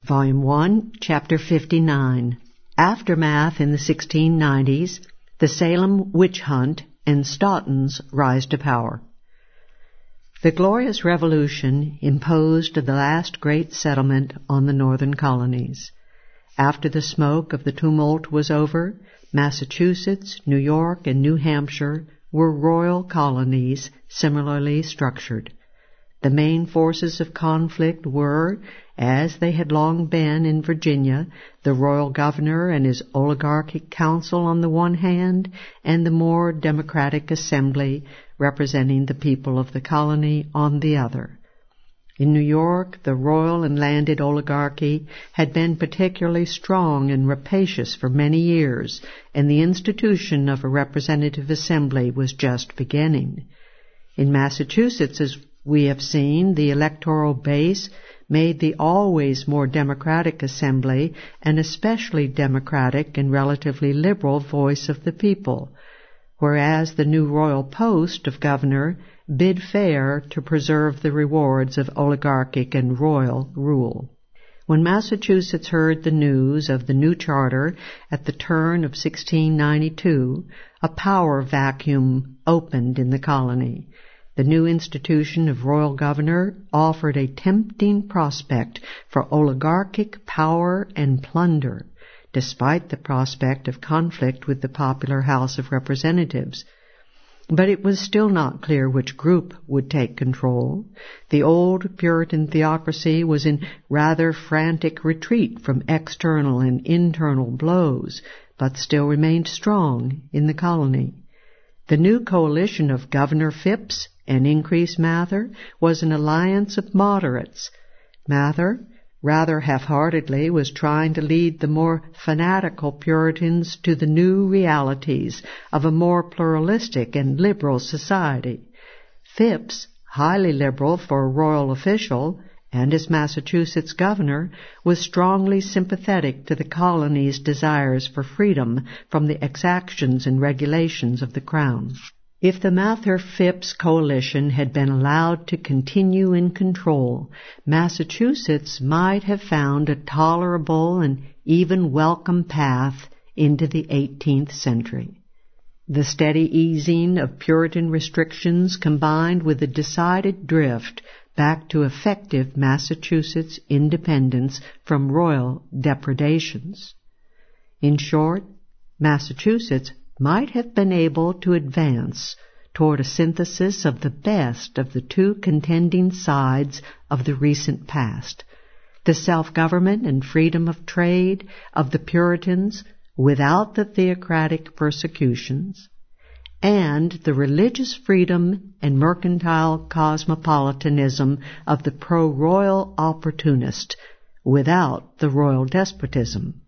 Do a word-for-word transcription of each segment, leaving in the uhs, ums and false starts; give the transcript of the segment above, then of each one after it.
Volume one, Chapter fifty-nine. Aftermath in the sixteen nineties, the Salem Witch Hunt, and Staughton's Rise to Power. The Glorious Revolution imposed the last great settlement on the northern colonies. After the smoke of the tumult was over, Massachusetts, New York, and New Hampshire were royal colonies similarly structured. The main forces of conflict were, as they had long been in Virginia, the royal governor and his oligarchic council on the one hand, and the more democratic assembly representing the people of the colony on the other. In New York, the royal and landed oligarchy had been particularly strong and rapacious for many years, and the institution of a representative assembly was just beginning. In Massachusetts, as we have seen, the electoral base made the always more democratic assembly an especially democratic and relatively liberal voice of the people, whereas the new royal post of governor bid fair to preserve the rewards of oligarchic and royal rule. When Massachusetts heard the news of the new charter at the turn of sixteen ninety-two, a power vacuum opened in the colony. The new institution of royal governor offered a tempting prospect for oligarchic power and plunder, despite the prospect of conflict with the popular House of Representatives. But it was still not clear which group would take control. The old Puritan theocracy was in rather frantic retreat from external and internal blows, but still remained strong in the colony. The new coalition of Governor Phipps and Increase Mather was an alliance of moderates. Mather, rather half-heartedly, was trying to lead the more fanatical Puritans to the new realities of a more pluralistic and liberal society. Phipps, highly liberal for a royal official, and as Massachusetts governor, was strongly sympathetic to the colony's desires for freedom from the exactions and regulations of the Crown. If the Mather-Phipps coalition had been allowed to continue in control, Massachusetts might have found a tolerable and even welcome path into the eighteenth century. The steady easing of Puritan restrictions combined with a decided drift back to effective Massachusetts independence from royal depredations. In short, Massachusetts might have been able to advance toward a synthesis of the best of the two contending sides of the recent past, the self-government and freedom of trade of the Puritans without the theocratic persecutions, and the religious freedom and mercantile cosmopolitanism of the pro-royal opportunist without the royal despotism.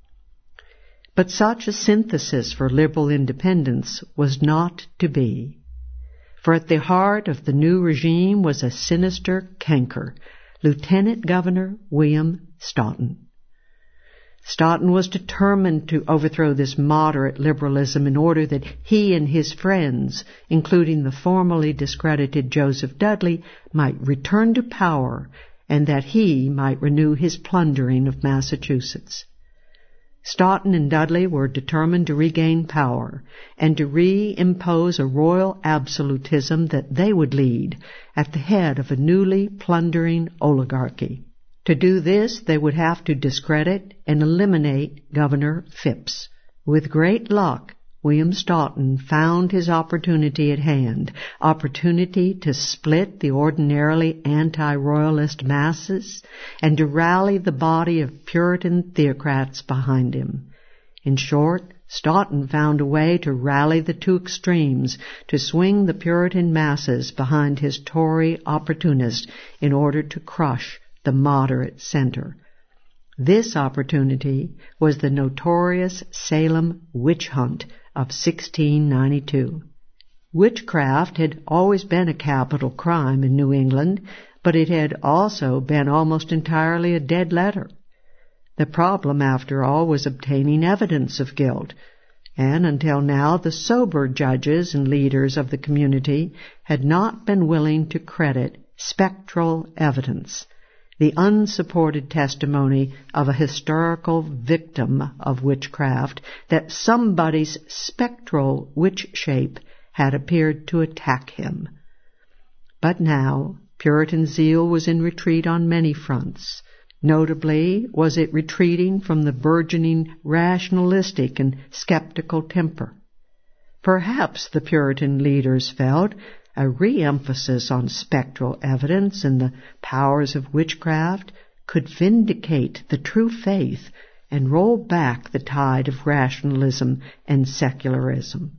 But such a synthesis for liberal independence was not to be. For at the heart of the new regime was a sinister canker, Lieutenant Governor William Staughton. Staughton was determined to overthrow this moderate liberalism in order that he and his friends, including the formerly discredited Joseph Dudley, might return to power and that he might renew his plundering of Massachusetts. Staughton and Dudley were determined to regain power and to reimpose a royal absolutism that they would lead at the head of a newly plundering oligarchy. To do this, they would have to discredit and eliminate Governor Phipps. With great luck, William Staughton found his opportunity at hand, opportunity to split the ordinarily anti-royalist masses and to rally the body of Puritan theocrats behind him. In short, Staughton found a way to rally the two extremes, to swing the Puritan masses behind his Tory opportunist in order to crush the moderate center. This opportunity was the notorious Salem witch hunt of sixteen ninety-two. Witchcraft had always been a capital crime in New England, but it had also been almost entirely a dead letter. The problem, after all, was obtaining evidence of guilt, and until now the sober judges and leaders of the community had not been willing to credit spectral evidence. the unsupported testimony of a historical victim of witchcraft that somebody's spectral witch shape had appeared to attack him. But now Puritan zeal was in retreat on many fronts. Notably was it retreating from the burgeoning rationalistic and skeptical temper. Perhaps the Puritan leaders felt a re-emphasis on spectral evidence and the powers of witchcraft could vindicate the true faith and roll back the tide of rationalism and secularism.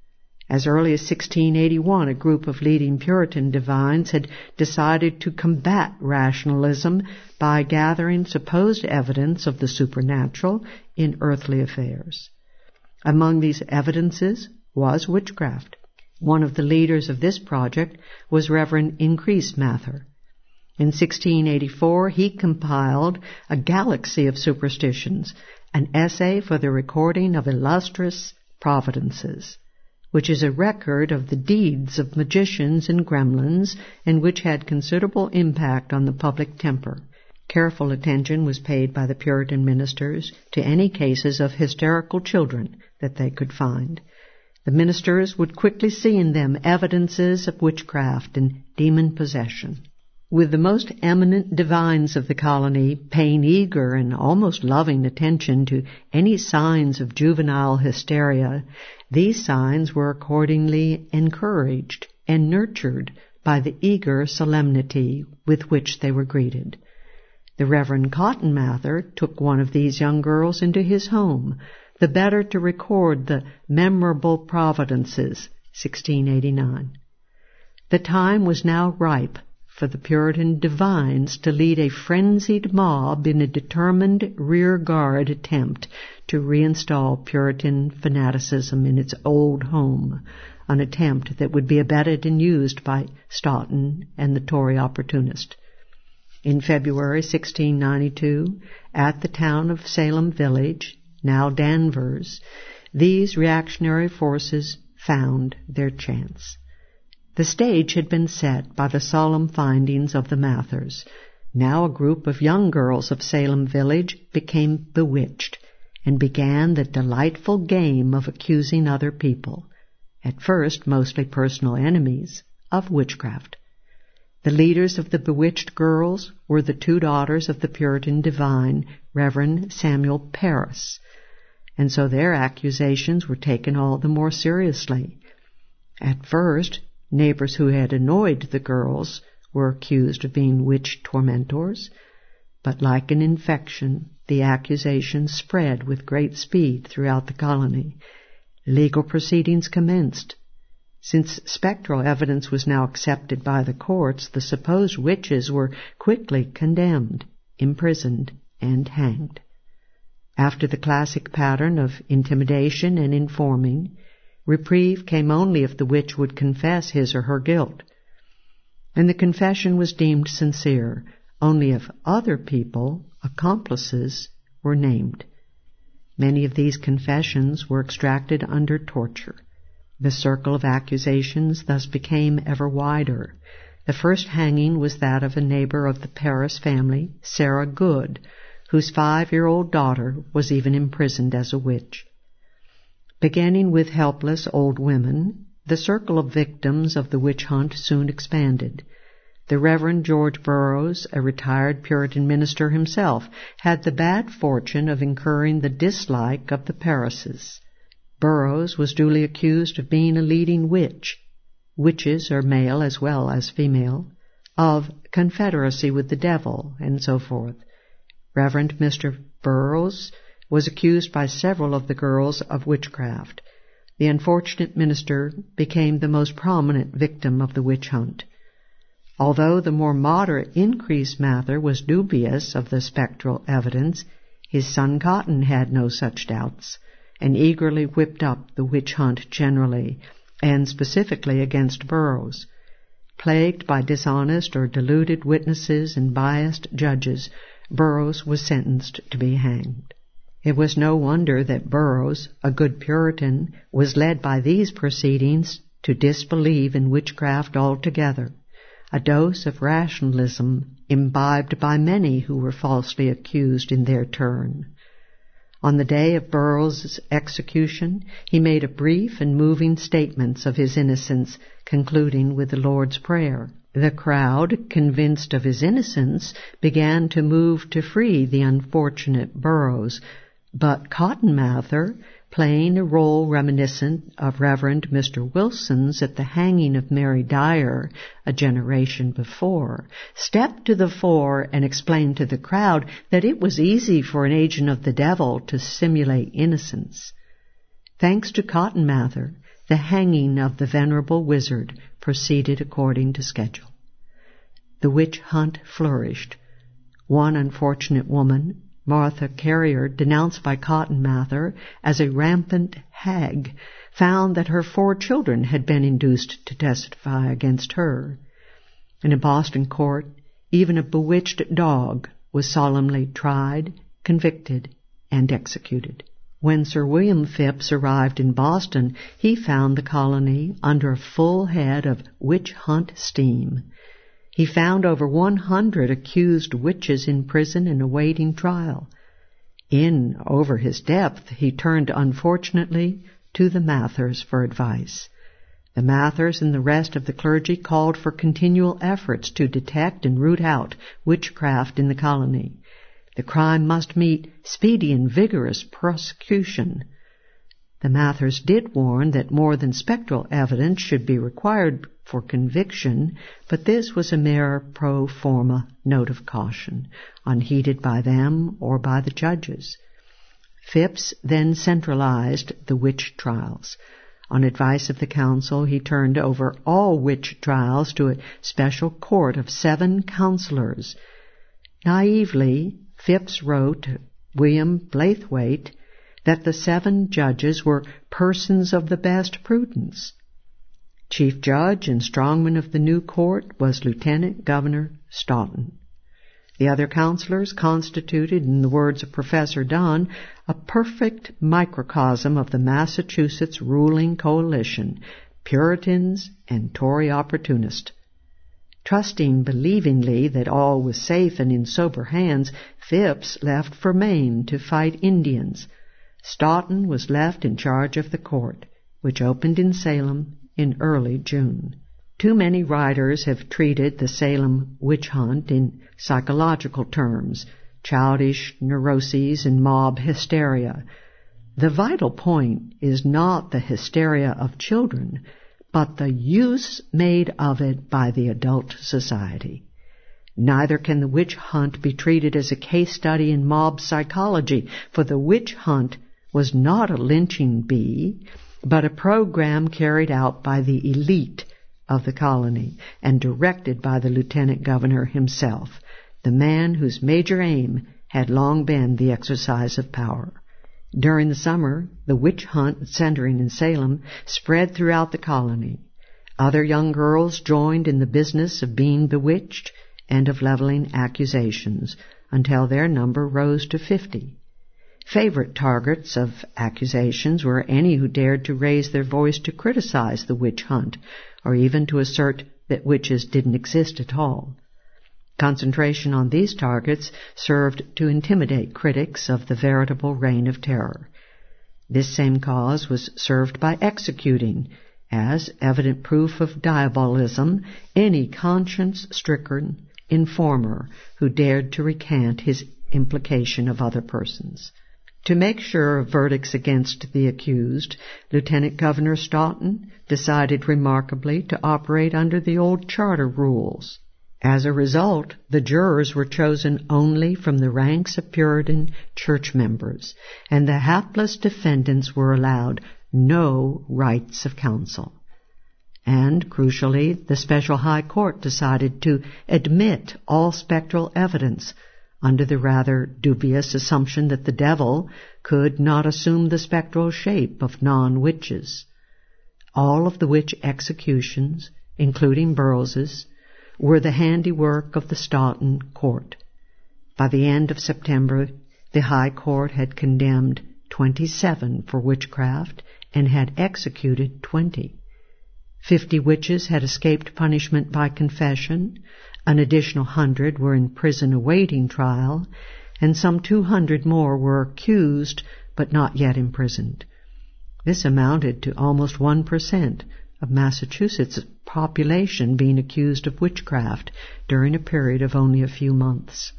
As early as sixteen eighty-one, a group of leading Puritan divines had decided to combat rationalism by gathering supposed evidence of the supernatural in earthly affairs. Among these evidences was witchcraft. One of the leaders of this project was Reverend Increase Mather. In sixteen eighty-four, he compiled A Galaxy of Superstitions, an essay for the recording of illustrious providences, which is a record of the deeds of magicians and gremlins and which had considerable impact on the public temper. Careful attention was paid by the Puritan ministers to any cases of hysterical children that they could find. The ministers would quickly see in them evidences of witchcraft and demon possession. With the most eminent divines of the colony paying eager and almost loving attention to any signs of juvenile hysteria, these signs were accordingly encouraged and nurtured by the eager solemnity with which they were greeted. The Reverend Cotton Mather took one of these young girls into his home, the better to record the memorable providences, sixteen eighty-nine. The time was now ripe for the Puritan divines to lead a frenzied mob in a determined rear-guard attempt to reinstall Puritan fanaticism in its old home, an attempt that would be abetted and used by Stoughton and the Tory opportunist. In February sixteen ninety-two, at the town of Salem Village, now Danvers, these reactionary forces found their chance. The stage had been set by the solemn findings of the Mathers. Now a group of young girls of Salem Village became bewitched and began the delightful game of accusing other people, at first mostly personal enemies, of witchcraft. The leaders of the bewitched girls were the two daughters of the Puritan divine, Reverend Samuel Parris, and so their accusations were taken all the more seriously. At first, neighbors who had annoyed the girls were accused of being witch tormentors, but like an infection, the accusations spread with great speed throughout the colony. Legal proceedings commenced. Since spectral evidence was now accepted by the courts, the supposed witches were quickly condemned, imprisoned, and hanged. After the classic pattern of intimidation and informing, reprieve came only if the witch would confess his or her guilt. And the confession was deemed sincere only if other people, accomplices, were named. Many of these confessions were extracted under torture. The circle of accusations thus became ever wider. The first hanging was that of a neighbor of the Parris family, Sarah Good, whose five-year-old daughter was even imprisoned as a witch. Beginning with helpless old women, the circle of victims of the witch hunt soon expanded. The Reverend George Burroughs, a retired Puritan minister himself, had the bad fortune of incurring the dislike of the Parrises. Burroughs was duly accused of being a leading witch. Witches are male as well as female, of confederacy with the devil, and so forth. Reverend Mister Burroughs was accused by several of the girls of witchcraft. The unfortunate minister became the most prominent victim of the witch hunt. Although the more moderate Increase Mather was dubious of the spectral evidence, his son Cotton had no such doubts, and eagerly whipped up the witch hunt generally, and specifically against Burroughs. Plagued by dishonest or deluded witnesses and biased judges, Burroughs was sentenced to be hanged. It was no wonder that Burroughs, a good Puritan, was led by these proceedings to disbelieve in witchcraft altogether. A dose of rationalism imbibed by many who were falsely accused in their turn. On the day of Burroughs' execution, he made a brief and moving statement of his innocence, concluding with the Lord's Prayer. The crowd, convinced of his innocence, began to move to free the unfortunate Burroughs, but Cotton Mather, playing a role reminiscent of Reverend Mister Wilson's at the hanging of Mary Dyer a generation before, stepped to the fore and explained to the crowd that it was easy for an agent of the devil to simulate innocence. Thanks to Cotton Mather, the hanging of the venerable wizard proceeded according to schedule. The witch hunt flourished. One unfortunate woman, Martha Carrier, denounced by Cotton Mather as a rampant hag, found that her four children had been induced to testify against her. In a Boston court, even a bewitched dog was solemnly tried, convicted, and executed. When Sir William Phipps arrived in Boston, he found the colony under a full head of witch hunt steam. He found over one hundred accused witches in prison and awaiting trial. In over his depth, he turned unfortunately to the Mathers for advice. The Mathers and the rest of the clergy called for continual efforts to detect and root out witchcraft in the colony. The crime must meet speedy and vigorous prosecution. The Mathers did warn that more than spectral evidence should be required for conviction, but this was a mere pro forma note of caution, unheeded by them or by the judges. Phipps then centralized the witch trials. On advice of the council, he turned over all witch trials to a special court of seven counselors. Naively, Phipps wrote to William Blaithwaite that the seven judges were persons of the best prudence. Chief judge and strongman of the new court was Lieutenant Governor Stoughton. The other counselors constituted, in the words of Professor Dunn, a perfect microcosm of the Massachusetts ruling coalition, Puritans and Tory opportunists. Trusting believingly that all was safe and in sober hands, Phipps left for Maine to fight Indians. Stoughton was left in charge of the court, which opened in Salem in early June. Too many writers have treated the Salem witch hunt in psychological terms, childish neuroses and mob hysteria. The vital point is not the hysteria of children, but the use made of it by the adult society. Neither can the witch hunt be treated as a case study in mob psychology, for the witch hunt was not a lynching bee, but a program carried out by the elite of the colony and directed by the lieutenant governor himself, the man whose major aim had long been the exercise of power. During the summer, the witch hunt, centering in Salem, spread throughout the colony. Other young girls joined in the business of being bewitched and of leveling accusations, until their number rose to fifty. Favorite targets of accusations were any who dared to raise their voice to criticize the witch hunt, or even to assert that witches didn't exist at all. Concentration on these targets served to intimidate critics of the veritable reign of terror. This same cause was served by executing, as evident proof of diabolism, any conscience-stricken informer who dared to recant his implication of other persons. To make sure of verdicts against the accused, Lieutenant Governor Stoughton decided remarkably to operate under the old charter rules. As a result, the jurors were chosen only from the ranks of Puritan church members, and the hapless defendants were allowed no rights of counsel. And, crucially, the Special High Court decided to admit all spectral evidence under the rather dubious assumption that the devil could not assume the spectral shape of non-witches. All of the witch executions, including Burroughs's, were the handiwork of the Stoughton Court. By the end of September, the High Court had condemned twenty-seven for witchcraft and had executed twenty. Fifty witches had escaped punishment by confession. An additional hundred were in prison awaiting trial, and some two hundred more were accused but not yet imprisoned. This amounted to almost one percent of Massachusetts' population being accused of witchcraft during a period of only a few months.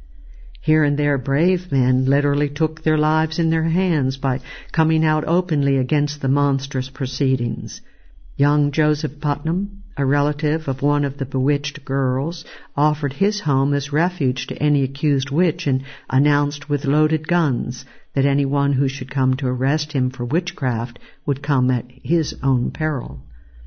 Here and there brave men literally took their lives in their hands by coming out openly against the monstrous proceedings. Young Joseph Putnam, a relative of one of the bewitched girls, offered his home as refuge to any accused witch and announced with loaded guns that anyone who should come to arrest him for witchcraft would come at his own peril.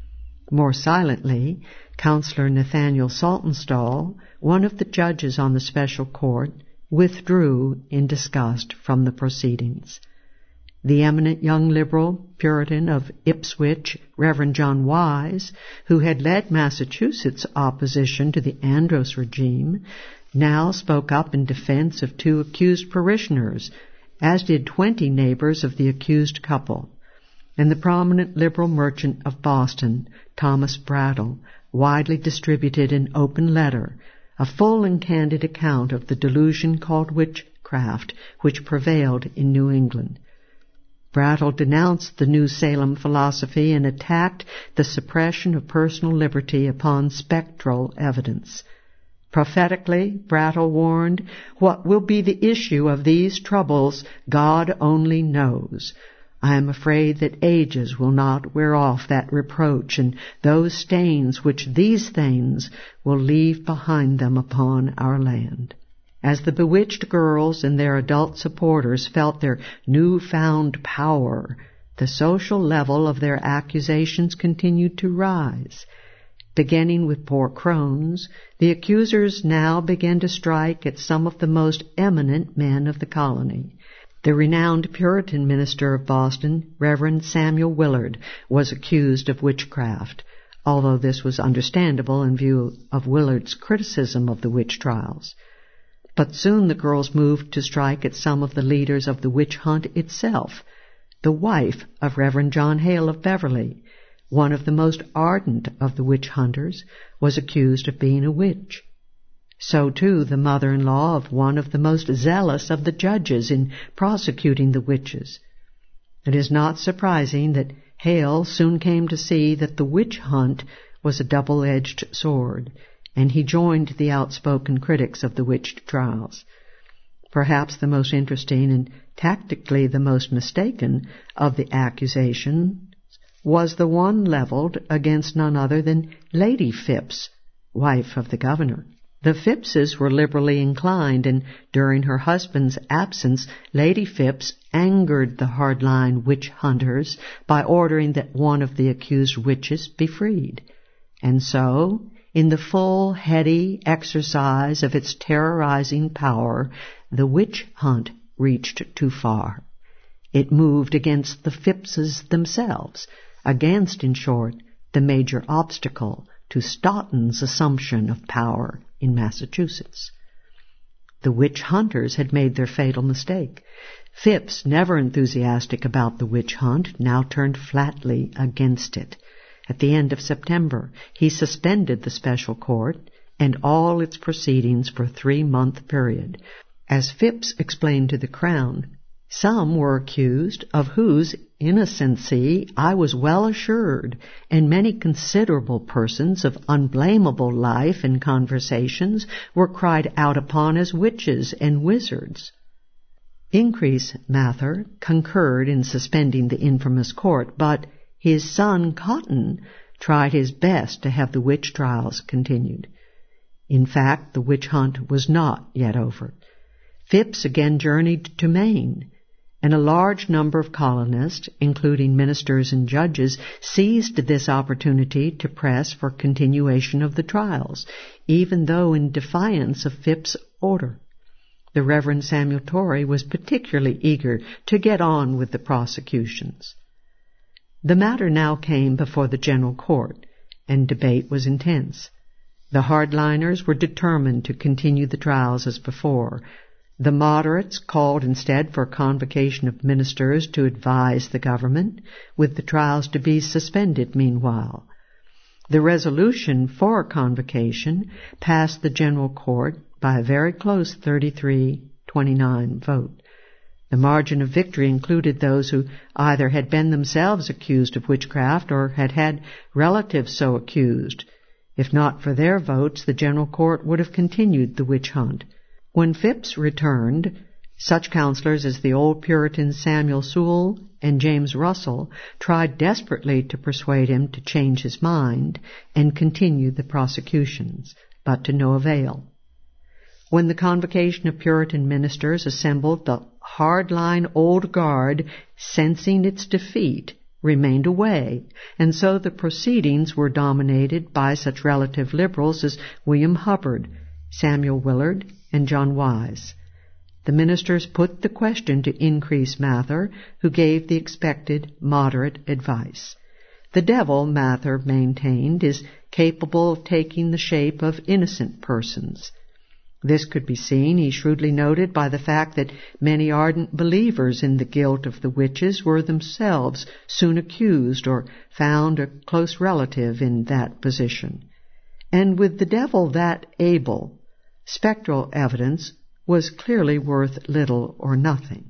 More silently, Counselor Nathaniel Saltonstall, one of the judges on the special court, withdrew in disgust from the proceedings. The eminent young liberal Puritan of Ipswich, Reverend John Wise, who had led Massachusetts' opposition to the Andros regime, now spoke up in defense of two accused parishioners, as did twenty neighbors of the accused couple. And the prominent liberal merchant of Boston, Thomas Brattle, widely distributed an open letter, a full and candid account of the delusion called witchcraft which prevailed in New England. Brattle denounced the New Salem philosophy and attacked the suppression of personal liberty upon spectral evidence. Prophetically, Brattle warned, "What will be the issue of these troubles, God only knows. I am afraid that ages will not wear off that reproach and those stains which these things will leave behind them upon our land." As the bewitched girls and their adult supporters felt their newfound power, the social level of their accusations continued to rise. Beginning with poor crones, the accusers now began to strike at some of the most eminent men of the colony. The renowned Puritan minister of Boston, Reverend Samuel Willard, was accused of witchcraft, although this was understandable in view of Willard's criticism of the witch trials. But soon the girls moved to strike at some of the leaders of the witch hunt itself. The wife of Reverend John Hale of Beverly, one of the most ardent of the witch hunters, was accused of being a witch. So, too, the mother-in-law of one of the most zealous of the judges in prosecuting the witches. It is not surprising that Hale soon came to see that the witch hunt was a double-edged sword, and he joined the outspoken critics of the witch trials. Perhaps the most interesting and tactically the most mistaken of the accusations was the one leveled against none other than Lady Phipps, wife of the governor. The Phippses were liberally inclined, and during her husband's absence, Lady Phipps angered the hardline witch hunters by ordering that one of the accused witches be freed. And so, in the full, heady exercise of its terrorizing power, the witch hunt reached too far. It moved against the Phippses themselves, against, in short, the major obstacle to Stoughton's assumption of power in Massachusetts. The witch hunters had made their fatal mistake. Phipps, never enthusiastic about the witch hunt, now turned flatly against it. At the end of September, he suspended the special court and all its proceedings for a three-month period. As Phipps explained to the Crown, some were accused of whose innocency I was well assured, and many considerable persons of unblameable life and conversations were cried out upon as witches and wizards. Increase Mather concurred in suspending the infamous court, but his son Cotton tried his best to have the witch trials continued. In fact, the witch hunt was not yet over. Phipps again journeyed to Maine, and a large number of colonists, including ministers and judges, seized this opportunity to press for continuation of the trials, even though in defiance of Phipps' order. The Reverend Samuel Torrey was particularly eager to get on with the prosecutions. The matter now came before the General Court, and debate was intense. The hardliners were determined to continue the trials as before. The moderates called instead for a convocation of ministers to advise the government, with the trials to be suspended meanwhile. The resolution for convocation passed the General Court by a very close thirty-three twenty-nine vote. The margin of victory included those who either had been themselves accused of witchcraft or had had relatives so accused. If not for their votes, the General Court would have continued the witch hunt. When Phips returned, such counselors as the old Puritan Samuel Sewall and James Russell tried desperately to persuade him to change his mind and continue the prosecutions, but to no avail. When the convocation of Puritan ministers assembled, the hard-line old guard, sensing its defeat, remained away, and so the proceedings were dominated by such relative liberals as William Hubbard, Samuel Willard, and John Wise. The ministers put the question to Increase Mather, who gave the expected moderate advice. The devil, Mather maintained, is capable of taking the shape of innocent persons. This could be seen, he shrewdly noted, by the fact that many ardent believers in the guilt of the witches were themselves soon accused or found a close relative in that position. And with the devil that able, spectral evidence was clearly worth little or nothing.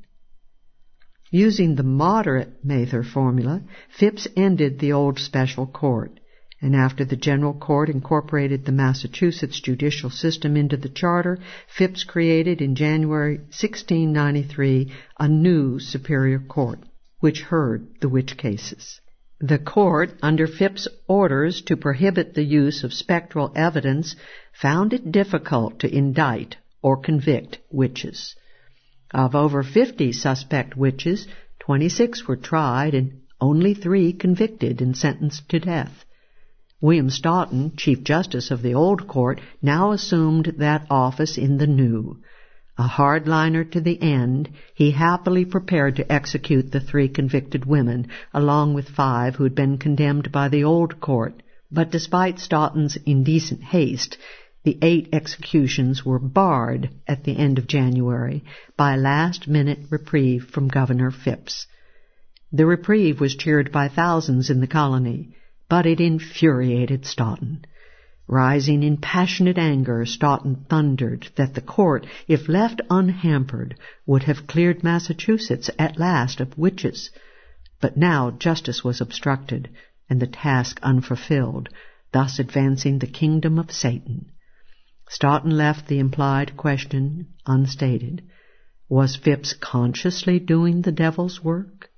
Using the moderate Mather formula, Phips ended the old special court, and after the General Court incorporated the Massachusetts judicial system into the charter, Phips created in January sixteen ninety-three a new Superior Court, which heard the witch cases. The court, under Phips' orders to prohibit the use of spectral evidence, found it difficult to indict or convict witches. Of over fifty suspect witches, twenty-six were tried and only three convicted and sentenced to death. William Stoughton, Chief Justice of the old court, now assumed that office in the new. A hardliner to the end, he happily prepared to execute the three convicted women, along with five who had been condemned by the old court. But despite Stoughton's indecent haste, the eight executions were barred at the end of January by a last-minute reprieve from Governor Phips. The reprieve was cheered by thousands in the colony, but it infuriated Stoughton. Rising in passionate anger, Stoughton thundered that the court, if left unhampered, would have cleared Massachusetts at last of witches. But now justice was obstructed, and the task unfulfilled, thus advancing the kingdom of Satan. Stoughton left the implied question unstated. Was Phips consciously doing the devil's work?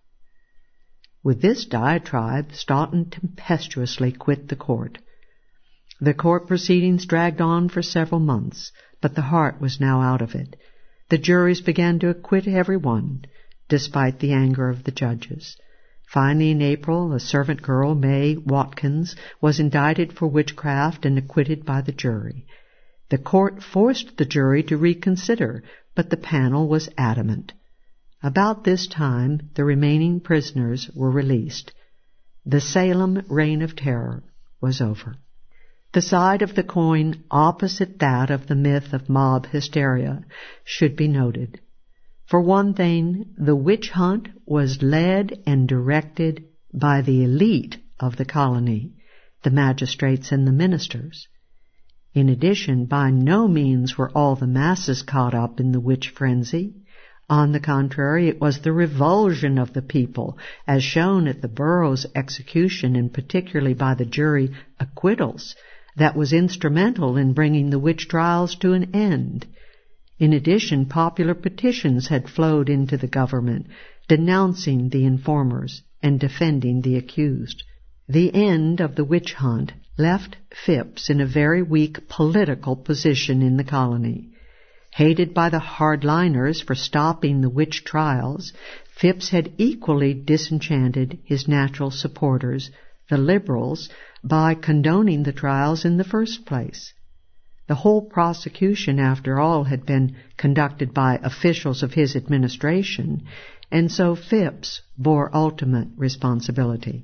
With this diatribe, Stoughton tempestuously quit the court. The court proceedings dragged on for several months, but the heart was now out of it. The juries began to acquit everyone, despite the anger of the judges. Finally, in April, a servant girl, May Watkins, was indicted for witchcraft and acquitted by the jury. The court forced the jury to reconsider, but the panel was adamant. About this time, the remaining prisoners were released. The Salem reign of terror was over. The side of the coin opposite that of the myth of mob hysteria should be noted. For one thing, the witch hunt was led and directed by the elite of the colony, the magistrates and the ministers. In addition, by no means were all the masses caught up in the witch frenzy. On the contrary, it was the revulsion of the people, as shown at the Burroughs execution and particularly by the jury acquittals, that was instrumental in bringing the witch trials to an end. In addition, popular petitions had flowed into the government, denouncing the informers and defending the accused. The end of the witch hunt left Phips in a very weak political position in the colony. Hated by the hardliners for stopping the witch trials, Phips had equally disenchanted his natural supporters, the liberals, by condoning the trials in the first place. The whole prosecution, after all, had been conducted by officials of his administration, and so Phips bore ultimate responsibility.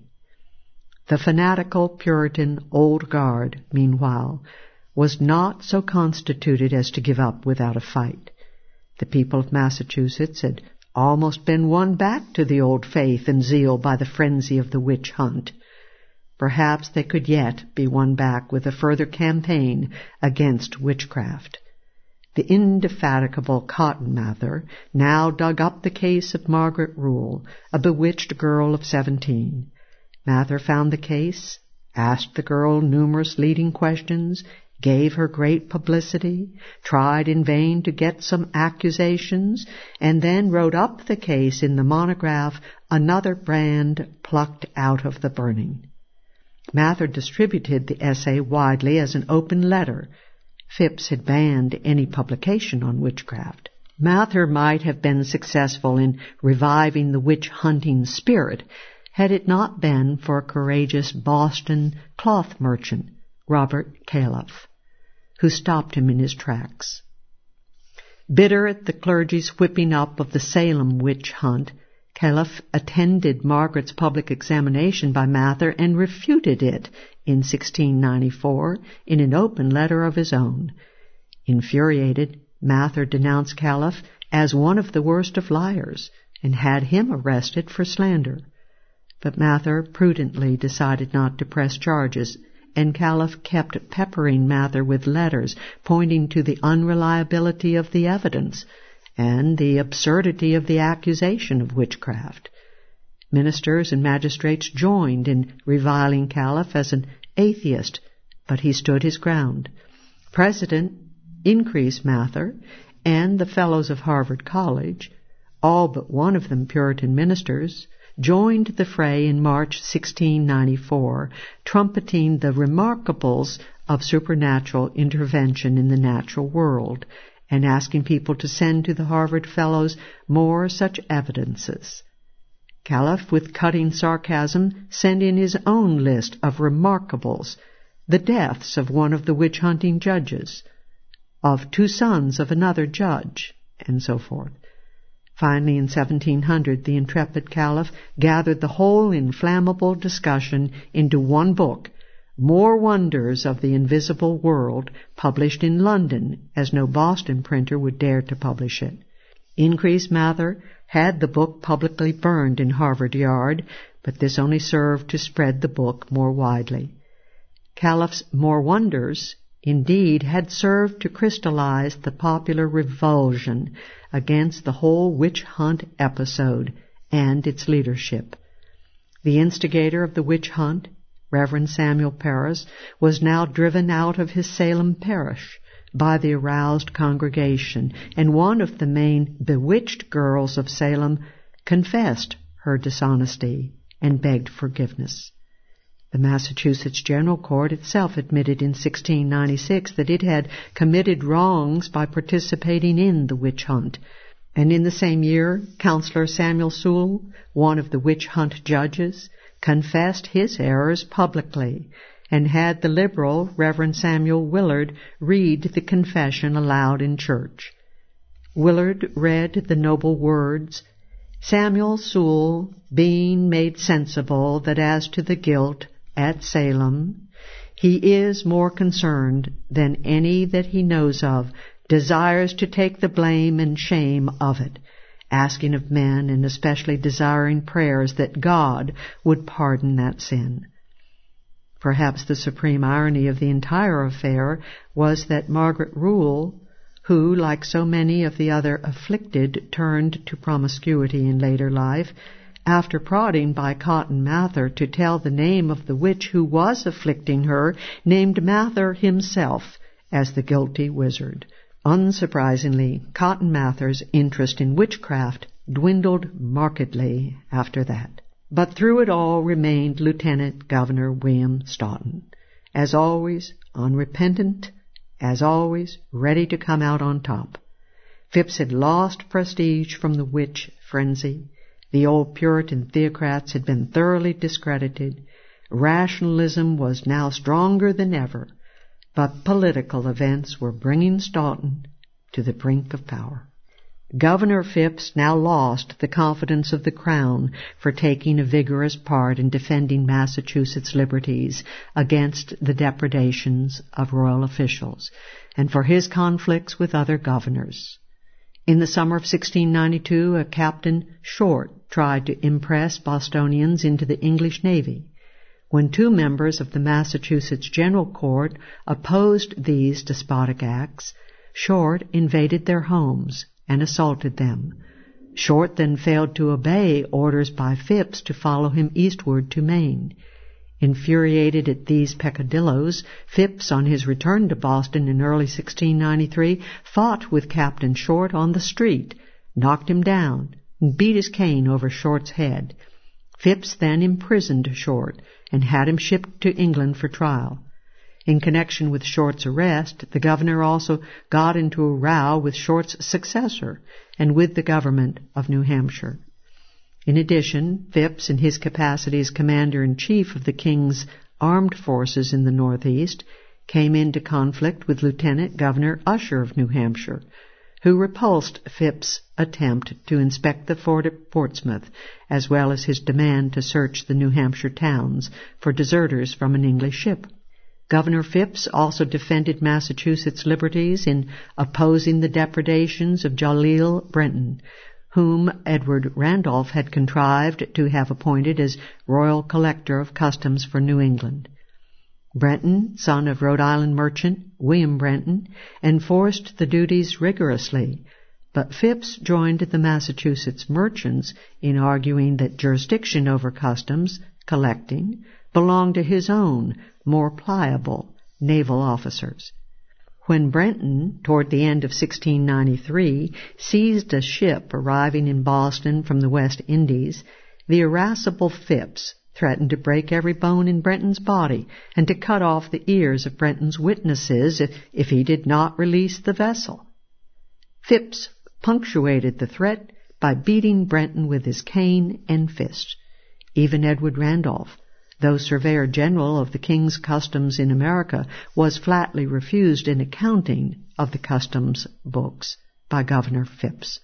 The fanatical Puritan old guard, meanwhile, was not so constituted as to give up without a fight. The people of Massachusetts had almost been won back to the old faith and zeal by the frenzy of the witch hunt. perhaps they could yet be won back with a further campaign against witchcraft. The indefatigable Cotton Mather now dug up the case of Margaret Rule, a bewitched girl of seventeen. Mather found the case, asked the girl numerous leading questions, gave her great publicity, tried in vain to get some accusations, and then wrote up the case in the monograph, Another Brand Plucked Out of the Burning. Mather distributed the essay widely as an open letter. Phipps had banned any publication on witchcraft. Mather might have been successful in reviving the witch-hunting spirit had it not been for a courageous Boston cloth merchant, Robert Califf, who stopped him in his tracks. Bitter at the clergy's whipping up of the Salem witch hunt, Califf attended Margaret's public examination by Mather and refuted it in sixteen ninety-four in an open letter of his own. Infuriated, Mather denounced Califf as one of the worst of liars and had him arrested for slander. But Mather prudently decided not to press charges, and Califf kept peppering Mather with letters pointing to the unreliability of the evidence and the absurdity of the accusation of witchcraft. Ministers and magistrates joined in reviling Califf as an atheist, but he stood his ground. President Increase Mather and the Fellows of Harvard College, all but one of them Puritan ministers, joined the fray in March sixteen ninety-four, trumpeting the remarkables of supernatural intervention in the natural world, and asking people to send to the Harvard Fellows more such evidences. Califf, with cutting sarcasm, sent in his own list of remarkables, the deaths of one of the witch-hunting judges, of two sons of another judge, and so forth. Finally, in seventeen hundred, the intrepid Califf gathered the whole inflammable discussion into one book, More Wonders of the Invisible World, published in London, as no Boston printer would dare to publish it. Increase Mather had the book publicly burned in Harvard Yard, but this only served to spread the book more widely. Califf's More Wonders, indeed, had served to crystallize the popular revulsion against the whole witch hunt episode and its leadership. The instigator of the witch hunt, Reverend Samuel Parris, was now driven out of his Salem parish by the aroused congregation, and one of the main bewitched girls of Salem confessed her dishonesty and begged forgiveness. The Massachusetts General Court itself admitted in sixteen ninety-six that it had committed wrongs by participating in the witch hunt, and in the same year, Counselor Samuel Sewall, one of the witch hunt judges, confessed his errors publicly and had the liberal Reverend Samuel Willard read the confession aloud in church. Willard read the noble words, Samuel Sewall, being made sensible that as to the guilt at Salem, he is more concerned than any that he knows of, desires to take the blame and shame of it, asking of men and especially desiring prayers that God would pardon that sin. Perhaps the supreme irony of the entire affair was that Margaret Rule, who, like so many of the other afflicted, turned to promiscuity in later life, after prodding by Cotton Mather to tell the name of the witch who was afflicting her, named Mather himself as the guilty wizard. Unsurprisingly, Cotton Mather's interest in witchcraft dwindled markedly after that. But through it all remained Lieutenant Governor William Stoughton, as always unrepentant, as always ready to come out on top. Phipps had lost prestige from the witch frenzy. The old Puritan theocrats had been thoroughly discredited. Rationalism was now stronger than ever, but political events were bringing Stoughton to the brink of power. Governor Phipps now lost the confidence of the Crown for taking a vigorous part in defending Massachusetts' liberties against the depredations of royal officials, and for his conflicts with other governors. In the summer of sixteen ninety-two, a Captain Short tried to impress Bostonians into the English Navy. When two members of the Massachusetts General Court opposed these despotic acts, Short invaded their homes and assaulted them. Short then failed to obey orders by Phips to follow him eastward to Maine. Infuriated at these peccadilloes, Phips, on his return to Boston in early sixteen ninety-three, fought with Captain Short on the street, knocked him down, and beat his cane over Short's head. Phips then imprisoned Short and had him shipped to England for trial. In connection with Short's arrest, the governor also got into a row with Short's successor and with the government of New Hampshire. In addition, Phips, in his capacity as commander-in-chief of the king's armed forces in the Northeast, came into conflict with Lieutenant Governor Usher of New Hampshire, who repulsed Phips' attempt to inspect the fort at Portsmouth, as well as his demand to search the New Hampshire towns for deserters from an English ship. Governor Phips also defended Massachusetts' liberties in opposing the depredations of Jaleel Brenton, whom Edward Randolph had contrived to have appointed as Royal Collector of Customs for New England. Brenton, son of Rhode Island merchant William Brenton, enforced the duties rigorously, but Phips joined the Massachusetts merchants in arguing that jurisdiction over customs collecting belonged to his own, more pliable, naval officers. When Brenton, toward the end of sixteen ninety-three, seized a ship arriving in Boston from the West Indies, the irascible Phips threatened to break every bone in Brenton's body and to cut off the ears of Brenton's witnesses if, if he did not release the vessel. Phips punctuated the threat by beating Brenton with his cane and fist. Even Edward Randolph, though Surveyor General of the King's Customs in America, was flatly refused an accounting of the customs books by Governor Phips.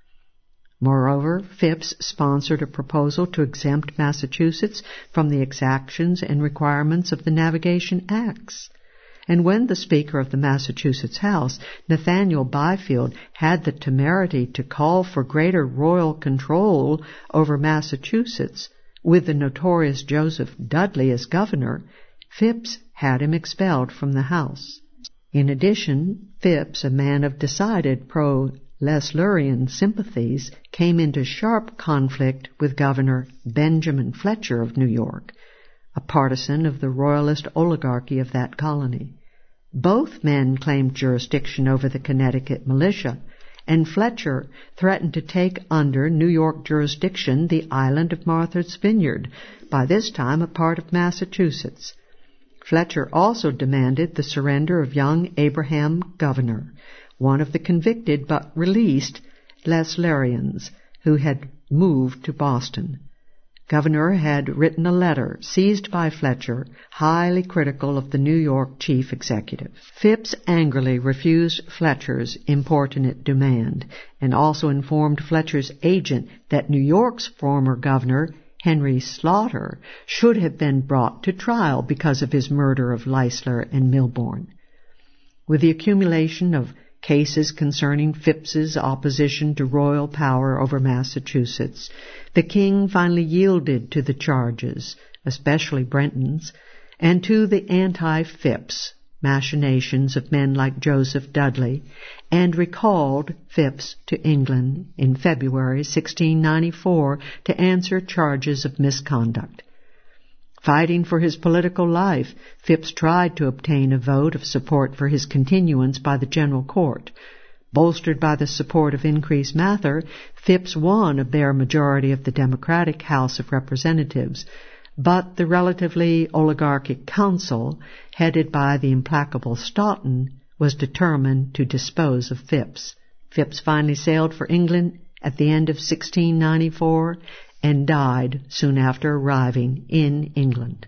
Moreover, Phips sponsored a proposal to exempt Massachusetts from the exactions and requirements of the Navigation Acts. And when the Speaker of the Massachusetts House, Nathaniel Byfield, had the temerity to call for greater royal control over Massachusetts, with the notorious Joseph Dudley as governor, Phips had him expelled from the House. In addition, Phips, a man of decided pro-Leslerian sympathies, came into sharp conflict with Governor Benjamin Fletcher of New York, a partisan of the royalist oligarchy of that colony. Both men claimed jurisdiction over the Connecticut militia, and Fletcher threatened to take under New York jurisdiction the island of Martha's Vineyard, by this time a part of Massachusetts. Fletcher also demanded the surrender of young Abraham Governor, one of the convicted but released Leslerians who had moved to Boston. Governor had written a letter, seized by Fletcher, highly critical of the New York chief executive. Phips angrily refused Fletcher's importunate demand, and also informed Fletcher's agent that New York's former governor, Henry Slaughter, should have been brought to trial because of his murder of Leisler and Milborne. With the accumulation of cases concerning Phips's opposition to royal power over Massachusetts, the king finally yielded to the charges, especially Brenton's, and to the anti-Phips machinations of men like Joseph Dudley, and recalled Phips to England in February sixteen ninety-four to answer charges of misconduct. Fighting for his political life, Phips tried to obtain a vote of support for his continuance by the General Court. Bolstered by the support of Increase Mather, Phips won a bare majority of the Democratic House of Representatives, but the relatively oligarchic council, headed by the implacable Stoughton, was determined to dispose of Phips. Phips finally sailed for England at the end of sixteen ninety-four and died soon after arriving in England.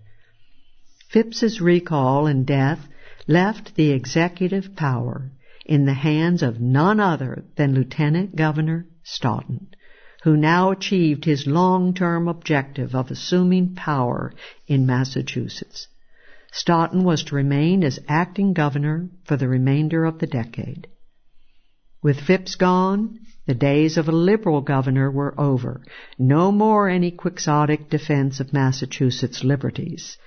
Phips's recall and death left the executive power in the hands of none other than Lieutenant Governor Stoughton, who now achieved his long-term objective of assuming power in Massachusetts. Stoughton was to remain as acting governor for the remainder of the decade. With Phips gone, the days of a liberal governor were over. No more any quixotic defense of Massachusetts liberties.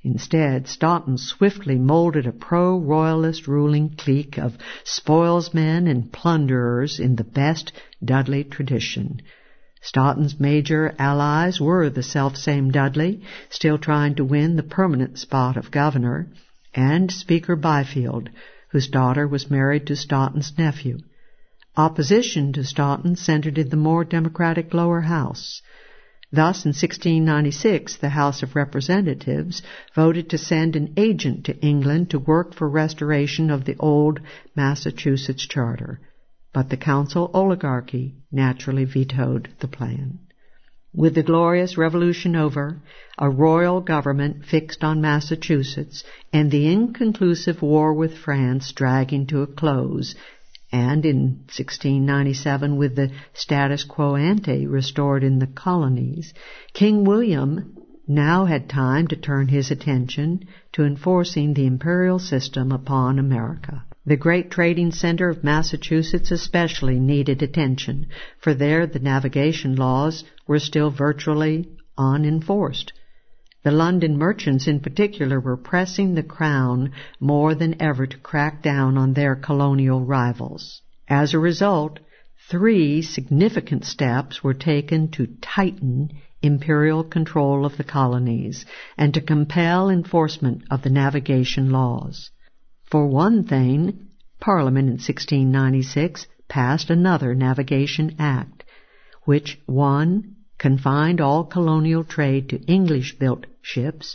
Instead, Staughton swiftly molded a pro-royalist ruling clique of spoilsmen and plunderers in the best Dudley tradition. Staunton's major allies were the selfsame Dudley, still trying to win the permanent spot of governor, and Speaker Byfield, whose daughter was married to Staunton's nephew. Opposition to Staunton centered in the more democratic lower house. Thus, in sixteen ninety-six, the House of Representatives voted to send an agent to England to work for restoration of the old Massachusetts charter. But the council oligarchy naturally vetoed the plan. With the Glorious Revolution over, a royal government fixed on Massachusetts, and the inconclusive war with France dragging to a close, and in sixteen ninety-seven with the status quo ante restored in the colonies, King William now had time to turn his attention to enforcing the imperial system upon America. The great trading center of Massachusetts especially needed attention, for there the navigation laws were still virtually unenforced. The London merchants in particular were pressing the crown more than ever to crack down on their colonial rivals. As a result, three significant steps were taken to tighten imperial control of the colonies and to compel enforcement of the navigation laws. For one thing, Parliament in sixteen ninety-six passed another Navigation Act, which, one, confined all colonial trade to English-built ships,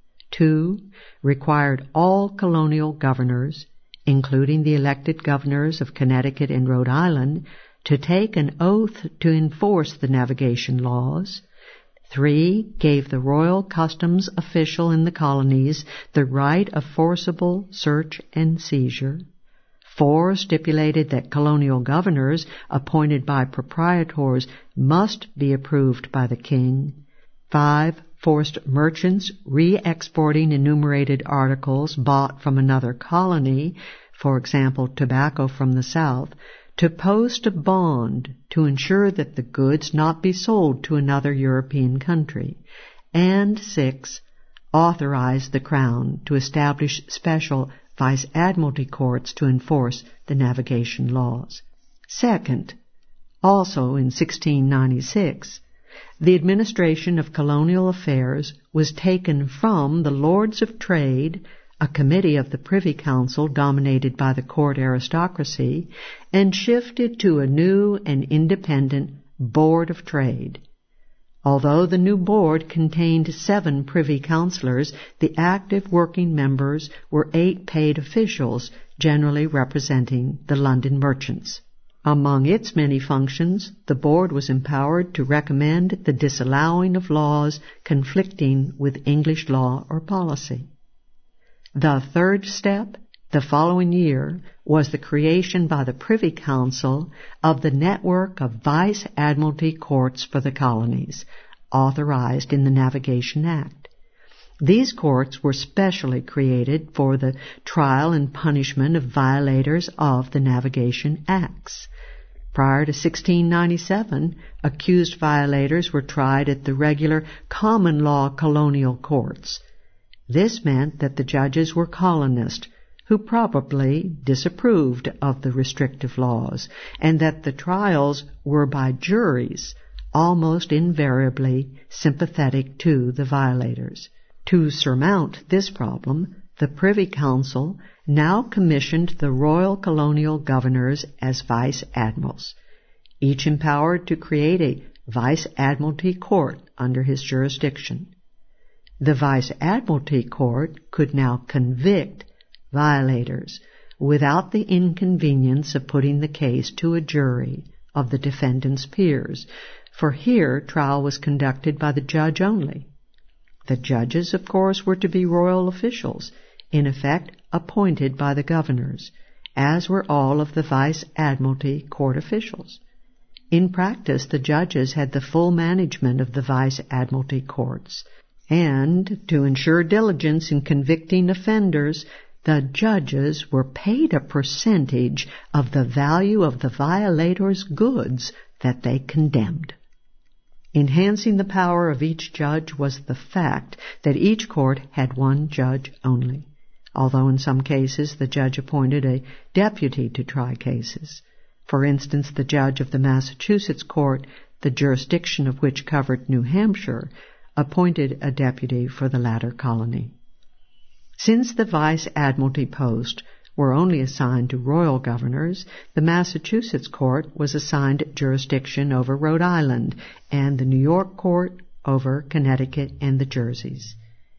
two, required all colonial governors, including the elected governors of Connecticut and Rhode Island, to take an oath to enforce the navigation laws, three, gave the royal customs official in the colonies the right of forcible search and seizure, four, stipulated that colonial governors appointed by proprietors must be approved by the king, five, forced merchants re-exporting enumerated articles bought from another colony, for example, tobacco from the South, to post a bond to ensure that the goods not be sold to another European country, and six, authorized the Crown to establish special vice-admiralty courts to enforce the navigation laws. Second, also in sixteen ninety-six, the administration of colonial affairs was taken from the Lords of Trade, a committee of the Privy Council dominated by the court aristocracy, and shifted to a new and independent Board of Trade. Although the new board contained seven privy councillors, the active working members were eight paid officials, generally representing the London merchants. Among its many functions, the board was empowered to recommend the disallowing of laws conflicting with English law or policy. The third step, the following year, was the creation by the Privy Council of the network of Vice-Admiralty courts for the colonies, authorized in the Navigation Act. These courts were specially created for the trial and punishment of violators of the Navigation Acts. Prior to sixteen ninety-seven, accused violators were tried at the regular common law colonial courts. This meant that the judges were colonists who probably disapproved of the restrictive laws, and that the trials were by juries, almost invariably sympathetic to the violators. To surmount this problem, the Privy Council now commissioned the royal colonial governors as vice-admirals, each empowered to create a vice-admiralty court under his jurisdiction. The Vice-Admiralty Court could now convict violators without the inconvenience of putting the case to a jury of the defendant's peers, for here trial was conducted by the judge only. The judges, of course, were to be royal officials, in effect appointed by the governors, as were all of the Vice-Admiralty Court officials. In practice, the judges had the full management of the Vice-Admiralty Courts, and to ensure diligence in convicting offenders, the judges were paid a percentage of the value of the violator's goods that they condemned. Enhancing the power of each judge was the fact that each court had one judge only, although in some cases the judge appointed a deputy to try cases. For instance, the judge of the Massachusetts court, the jurisdiction of which covered New Hampshire, appointed a deputy for the latter colony. Since the vice admiralty post were only assigned to royal governors, the Massachusetts court was assigned jurisdiction over Rhode Island, and the New York court over Connecticut and the Jerseys.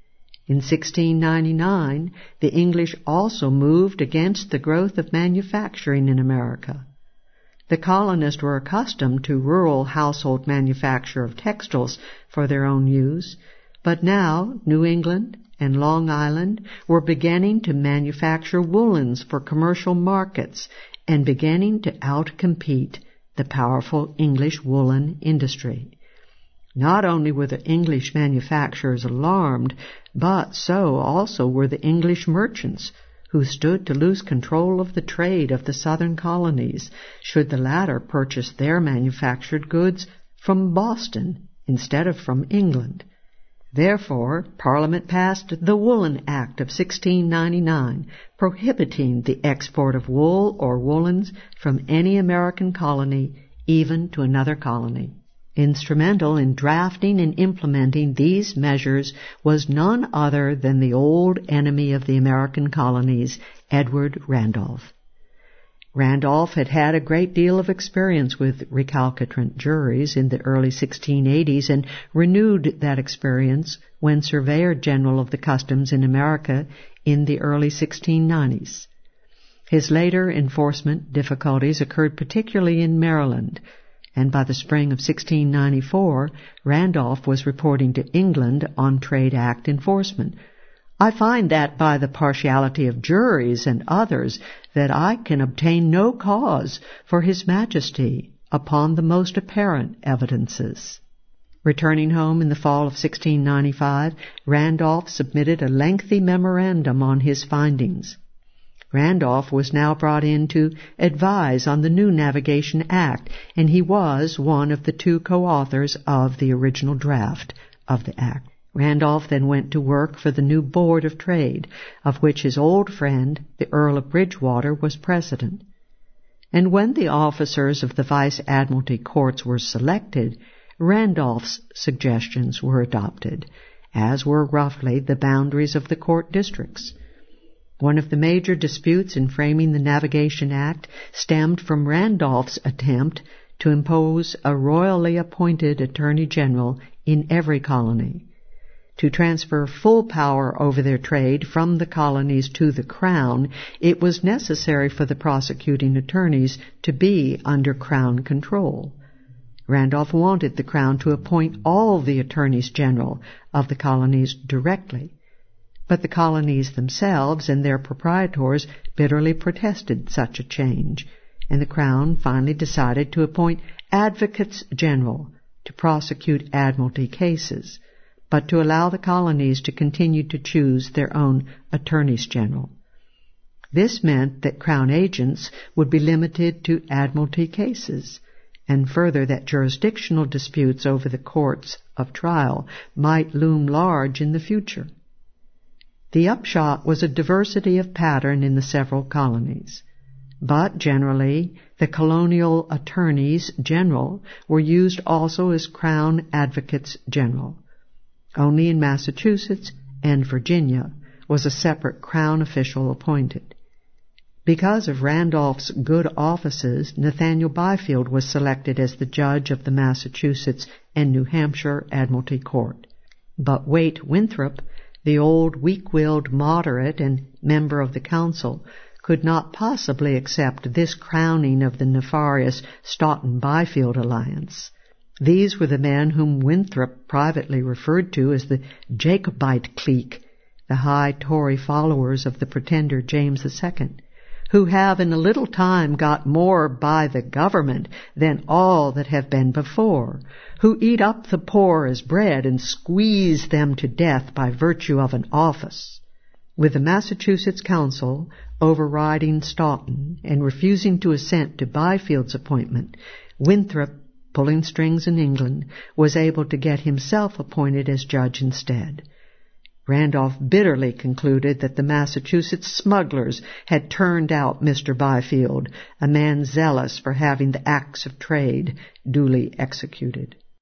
In sixteen ninety-nine, the English also moved against the growth of manufacturing in America. The colonists were accustomed to rural household manufacture of textiles for their own use, but now New England and Long Island were beginning to manufacture woolens for commercial markets and beginning to outcompete the powerful English woolen industry. Not only were the English manufacturers alarmed, but so also were the English merchants, who stood to lose control of the trade of the southern colonies should the latter purchase their manufactured goods from Boston instead of from England. Therefore, Parliament passed the Woolen Act of sixteen ninety-nine, prohibiting the export of wool or woolens from any American colony, even to another colony. Instrumental in drafting and implementing these measures was none other than the old enemy of the American colonies, Edward Randolph. Randolph had had a great deal of experience with recalcitrant juries in the early sixteen eighties and renewed that experience when Surveyor General of the Customs in America in the early sixteen nineties. His later enforcement difficulties occurred particularly in Maryland, and by the spring of sixteen ninety-four, Randolph was reporting to England on Trade Act enforcement. I find that by the partiality of juries and others that I can obtain no cause for His Majesty upon the most apparent evidences. Returning home in the fall of sixteen ninety-five, Randolph submitted a lengthy memorandum on his findings. Randolph was now brought in to advise on the new Navigation Act, and he was one of the two co-authors of the original draft of the Act. Randolph then went to work for the new Board of Trade, of which his old friend, the Earl of Bridgewater, was president. And when the officers of the Vice Admiralty courts were selected, Randolph's suggestions were adopted, as were roughly the boundaries of the court districts. One of the major disputes in framing the Navigation Act stemmed from Randolph's attempt to impose a royally appointed Attorney General in every colony. To transfer full power over their trade from the colonies to the Crown, it was necessary for the prosecuting attorneys to be under Crown control. Randolph wanted the Crown to appoint all the attorneys general of the colonies directly, but the colonies themselves and their proprietors bitterly protested such a change, and the Crown finally decided to appoint advocates general to prosecute admiralty cases, but to allow the colonies to continue to choose their own attorneys general. This meant that Crown agents would be limited to admiralty cases, and further that jurisdictional disputes over the courts of trial might loom large in the future. The upshot was a diversity of pattern in the several colonies, but generally the colonial attorneys general were used also as Crown advocates general. Only in Massachusetts and Virginia was a separate Crown official appointed. Because of Randolph's good offices, Nathaniel Byfield was selected as the judge of the Massachusetts and New Hampshire Admiralty Court. But Waite Winthrop, the old weak-willed moderate and member of the council, could not possibly accept this crowning of the nefarious Stoughton-Byfield alliance. These were the men whom Winthrop privately referred to as the Jacobite clique, the high Tory followers of the pretender James the Second, who have in a little time got more by the government than all that have been before, who eat up the poor as bread and squeeze them to death by virtue of an office. With the Massachusetts Council overriding Stoughton and refusing to assent to Byfield's appointment, Winthrop pulling strings in England, was able to get himself appointed as judge instead. Randolph bitterly concluded that the Massachusetts smugglers had turned out Mister Byfield, a man zealous for having the acts of trade duly executed.